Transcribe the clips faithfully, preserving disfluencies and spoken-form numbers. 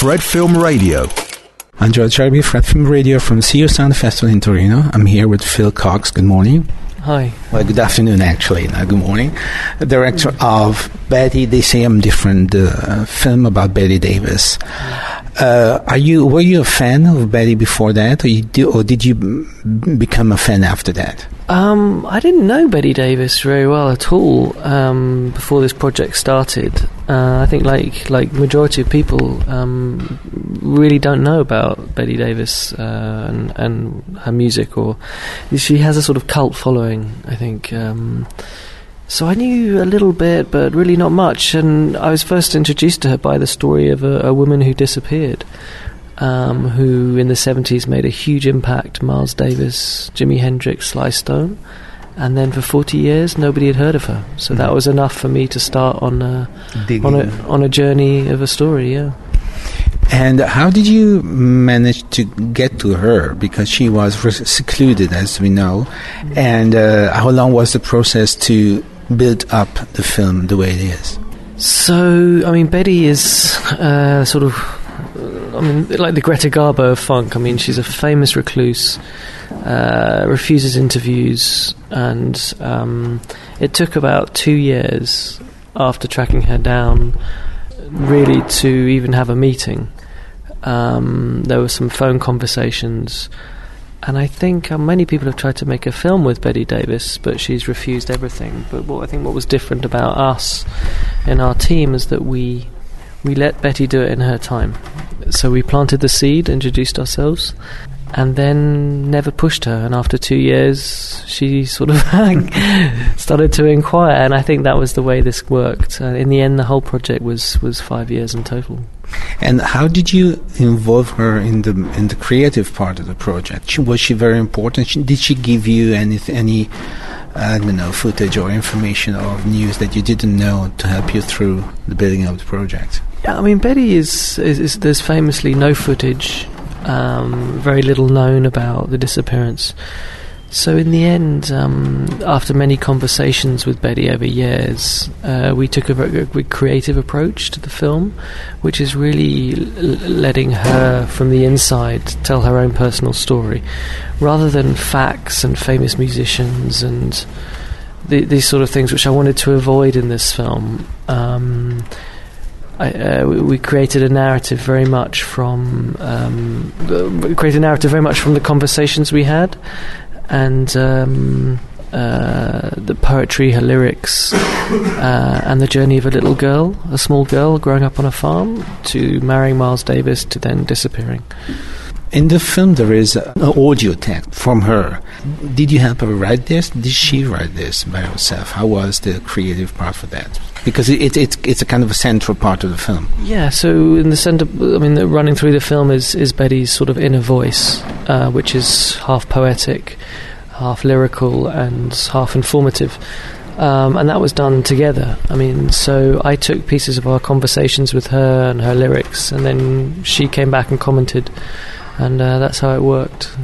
Fred Film Radio. I'm George Jarby, Fred Film Radio from C O Sound Festival in Torino. I'm here with Phil Cox. Good morning. Hi. Well, good afternoon, actually. Now, good morning. The director of Bette, They Say I'm Different, the uh, film about Bette Davis. Uh, are you? Were you a fan of Bette before that, or, you do, or did you b- become a fan after that? Um, I didn't know Bette Davis very well at all um, before this project started. Uh, I think, like like majority of people, um, really don't know about Bette Davis uh, and, and her music, or she has a sort of cult following, I think. Um, so I knew a little bit, but really not much. And I was first introduced to her by the story of a, a woman who disappeared. Um, who in the seventies made a huge impact, Miles Davis, Jimi Hendrix, Sly Stone, and then for forty years nobody had heard of her. So mm-hmm. that was enough for me to start on a, on a on a journey of a story, yeah. And how did you manage to get to her? Because she was res- secluded, as we know. Mm-hmm. And uh, how long was the process to build up the film the way it is? So, I mean, Bette is uh, sort of... I mean, like the Greta Garbo of funk. I mean, she's a famous recluse, uh, refuses interviews, and um, it took about two years after tracking her down really to even have a meeting. Um, there were some phone conversations, and I think uh, many people have tried to make a film with Bette Davis, but she's refused everything. But what I think what was different about us in our team is that we we let Bette do it in her time. So we planted the seed, introduced ourselves, and then never pushed her. And after two years, she sort of started to inquire, and I think that was the way this worked. Uh, in the end, the whole project was, was five years in total. And how did you involve her in the in the creative part of the project? She, was she very important? She, did she give you any any I don't know footage or information or news that you didn't know to help you through the building of the project? Yeah, I mean, Bette is, is, is there's famously no footage, um, very little known about the disappearance. So in the end, um, after many conversations with Bette over years, uh, we took a very, very creative approach to the film, which is really l- letting her, from the inside, tell her own personal story, rather than facts and famous musicians and the, these sort of things, which I wanted to avoid in this film. Um, I, uh, we, we created a narrative very much from um, we created a narrative very much from the conversations we had, and um, uh, the poetry, her lyrics, uh, and the journey of a little girl, a small girl growing up on a farm, to marrying Miles Davis, to then disappearing. In the film, there is an audio text from her. Did you help her write this? Did she write this by herself? How was the creative part for that? Because it, it, it's it's a kind of a central part of the film. Yeah, so in the center, I mean, the, running through the film is, is Betty's sort of inner voice, uh, which is half poetic, half lyrical, and half informative. Um, and that was done together. I mean, so I took pieces of our conversations with her and her lyrics, and then she came back and commented, and uh, that's how it worked.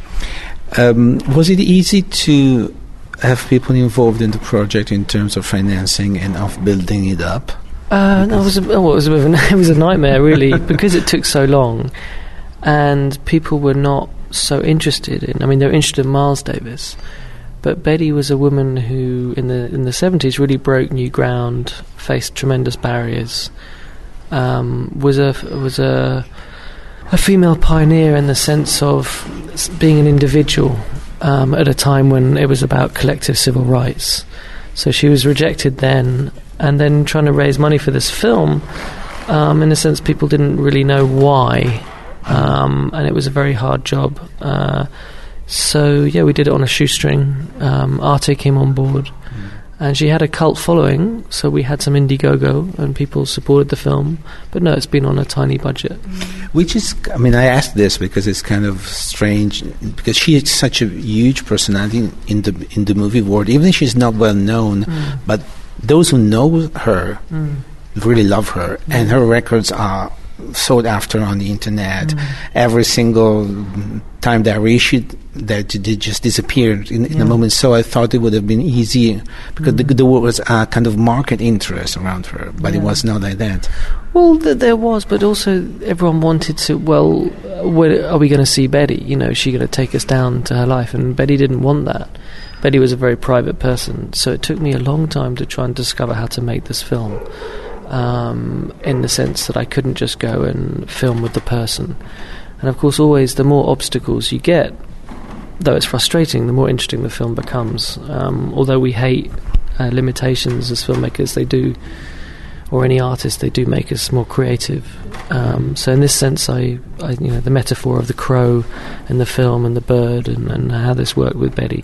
Um, was it easy to have people involved in the project in terms of financing and of building it up? Uh, no, it was a, well, it was a bit of a, it was a nightmare, really, because it took so long, and people were not so interested in. I mean, they were interested in Miles Davis, but Bette was a woman who, in the in the seventies, really broke new ground, faced tremendous barriers. Um, was a was a a female pioneer in the sense of being an individual. Um, at a time when it was about collective civil rights. So she was rejected then, and then trying to raise money for this film, um, in a sense people didn't really know why, um, and it was a very hard job. Uh, so yeah, we did it on a shoestring. um, Arte came on board, mm. and she had a cult following, so we had some Indiegogo and people supported the film, but no, it's been on a tiny budget. Which is, I mean, I asked this because it's kind of strange, because she is such a huge personality in the in the movie world, even if she's not well known, mm. but those who know her mm. really love her, mm. and her records are sought after on the internet. Mm. Every single time they were issued, they, they just disappeared in, in Yeah. a moment. So I thought it would have been easy because Mm. the, there was a kind of market interest around her, but Yeah. it was not like that. Well, th- there was, but also everyone wanted to, well, uh, where, are we going to see Betty? You know, is she going to take us down to her life? And Betty didn't want that. Betty was a very private person, so it took me a long time to try and discover how to make this film, um, in the sense that I couldn't just go and film with the person. And of course, always the more obstacles you get, though it's frustrating, the more interesting the film becomes. Um, although we hate uh, limitations as filmmakers, they do, or any artist, they do make us more creative. Um, so in this sense, I, I, you know, the metaphor of the crow in the film and the bird, and, and how this worked with Betty.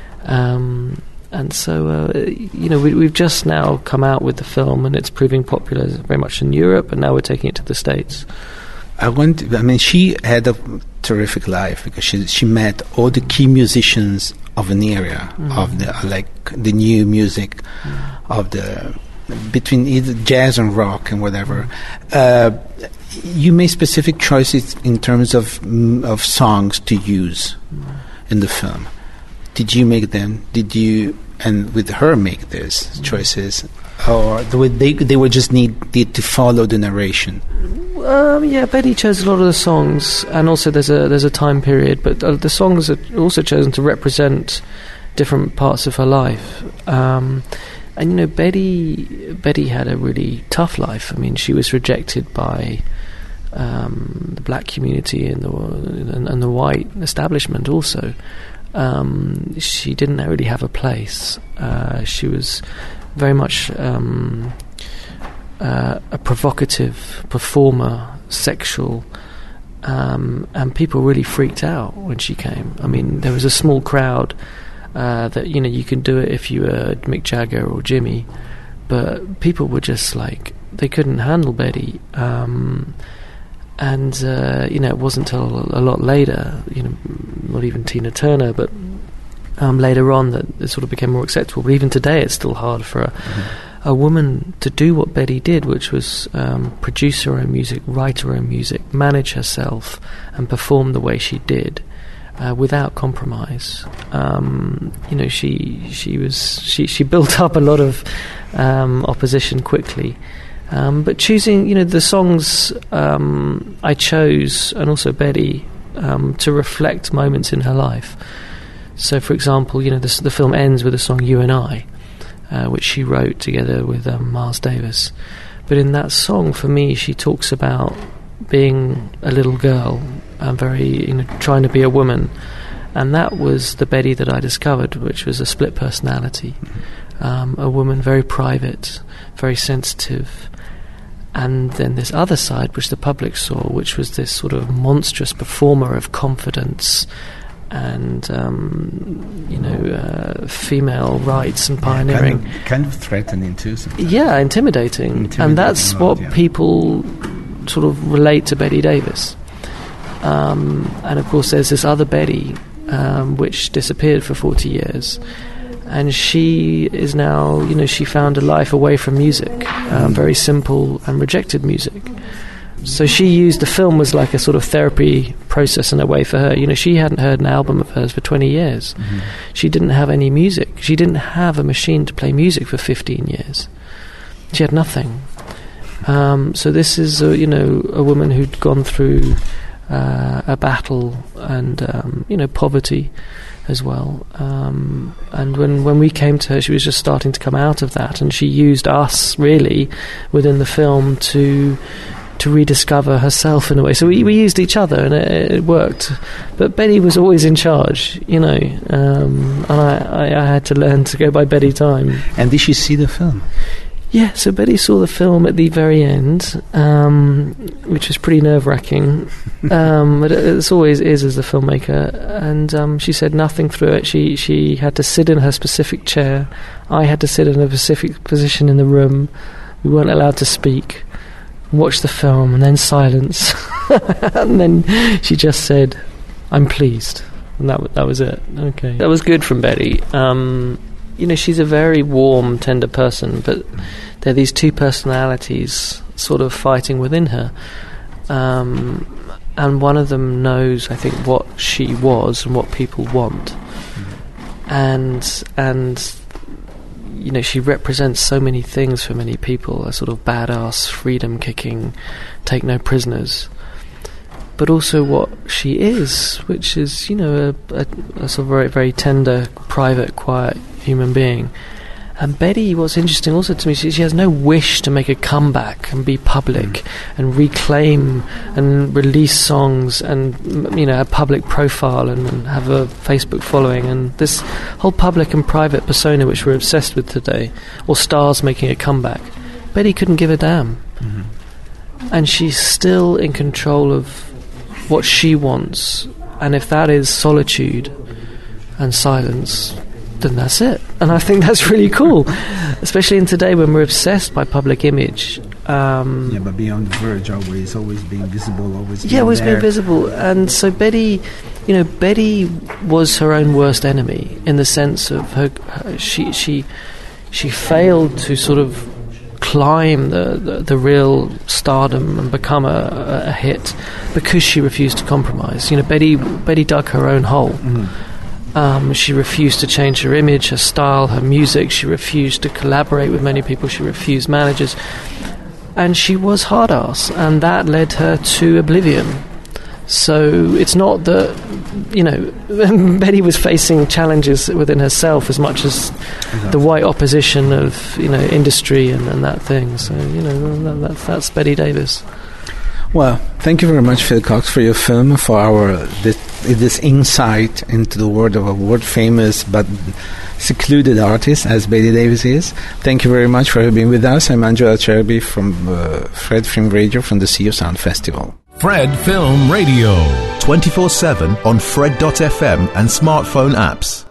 Um, and so, uh, you know, we, we've just now come out with the film, and it's proving popular very much in Europe, and now we're taking it to the States. I want. I mean, she had a terrific life because she she met all the key musicians of an era Mm. of the like the new music Mm. of the between either jazz and rock and whatever. Uh, you made specific choices in terms of mm, of songs to use Mm. in the film. Did you make them? Did you and with her make these choices, or they they were just needed to follow the narration? Um, yeah, Betty chose a lot of the songs, and also there's a there's a time period, but uh, the songs are also chosen to represent different parts of her life. Um, and you know, Betty Betty had a really tough life. I mean, she was rejected by um, the black community and the and, and the white establishment also. Um, she didn't really have a place. Uh, she was very much um, uh, a provocative performer, sexual, um, and people really freaked out when she came. I mean, there was a small crowd uh, that, you know, you can do it if you were Mick Jagger or Jimmy, but people were just like, they couldn't handle Betty. Um, And, uh, you know, it wasn't until a lot later, you know, not even Tina Turner, but um, later on that it sort of became more acceptable. But even today it's still hard for a, mm-hmm. a woman to do what Betty did, which was um, produce her own music, write her own music, manage herself, and perform the way she did uh, without compromise. Um, you know, she she was she, she built up a lot of um, opposition quickly. Um, but choosing, you know, the songs um, I chose, and also Betty, um, to reflect moments in her life. So, for example, you know, the, the film ends with the song "You and I," uh, which she wrote together with um, Miles Davis. But in that song, for me, she talks about being a little girl and very, you know, trying to be a woman. And that was the Betty that I discovered, which was a split personality, um, a woman very private, very sensitive. And then this other side, which the public saw, which was this sort of monstrous performer of confidence and, um, you know, uh, female rights and pioneering. Yeah, kind, of, kind of threatening too. Sometimes. Yeah, intimidating. intimidating. And that's lot, what yeah. people sort of relate to Betty Davis. Um, and of course there's this other Betty, um, which disappeared for forty years. And she is now, you know, she found a life away from music, um, very simple, and rejected music. So she used the film as like a sort of therapy process in a way for her. You know, she hadn't heard an album of hers for twenty years. Mm-hmm. She didn't have any music. She didn't have a machine to play music for fifteen years. She had nothing. Um, so this is, a, you know, a woman who'd gone through uh, a battle and, um, you know, poverty as well, um, and when, when we came to her, she was just starting to come out of that, and she used us really within the film to to rediscover herself in a way. So we, we used each other, and it, it worked. But Betty was always in charge, you know, um, and I, I, I had to learn to go by Betty time. And did she see the film? Yeah, so Betty saw the film at the very end, um, which was pretty nerve-wracking, um, but it always is as a filmmaker, and um, she said nothing through it. She she had to sit in her specific chair. I had to sit in a specific position in the room. We weren't allowed to speak. Watch the film, and then silence. And then she just said, "I'm pleased." And that, that was it. Okay. That was good from Betty. Um, you know, she's a very warm, tender person, but there are these two personalities sort of fighting within her. Um, and one of them knows, I think, what she was and what people want. Mm. And, and, you know, she represents so many things for many people, a sort of badass, freedom-kicking, take no prisoners. But also what she is, which is, you know, a, a, a sort of very, very tender, private, quiet human being. And Betty, what's interesting also to me, she, she has no wish to make a comeback and be public mm. and reclaim and release songs and, you know, a public profile and, and have a Facebook following. And this whole public and private persona which we're obsessed with today, or stars making a comeback, Betty couldn't give a damn. Mm-hmm. And she's still in control of what she wants. And if that is solitude and silence, then that's it. And I think that's really cool, especially in today when we're obsessed by public image. Um, yeah, but beyond the verge, always, always being visible, always being yeah, always there. being visible. And so Betty, you know, Betty was her own worst enemy in the sense of her, her she she she failed to sort of climb the, the, the real stardom and become a, a hit because she refused to compromise. You know, Betty Betty dug her own hole. Mm. Um, she refused to change her image, her style, her music. She refused to collaborate with many people. She refused managers. And she was hard-ass, and that led her to oblivion. So it's not that, you know, Betty was facing challenges within herself as much as exactly. the white opposition of, you know, industry and, and that thing. So, you know, that, that's Betty Davis. Well, thank you very much, Phil Cox, for your film, for our this, this insight into the world of a world-famous but secluded artist, as Betty Davis is. Thank you very much for being with us. I'm Angela Cherby from uh, Fred Film Radio from the Sea of Sound Festival. Fred Film Radio. twenty-four seven on Fred dot f m and smartphone apps.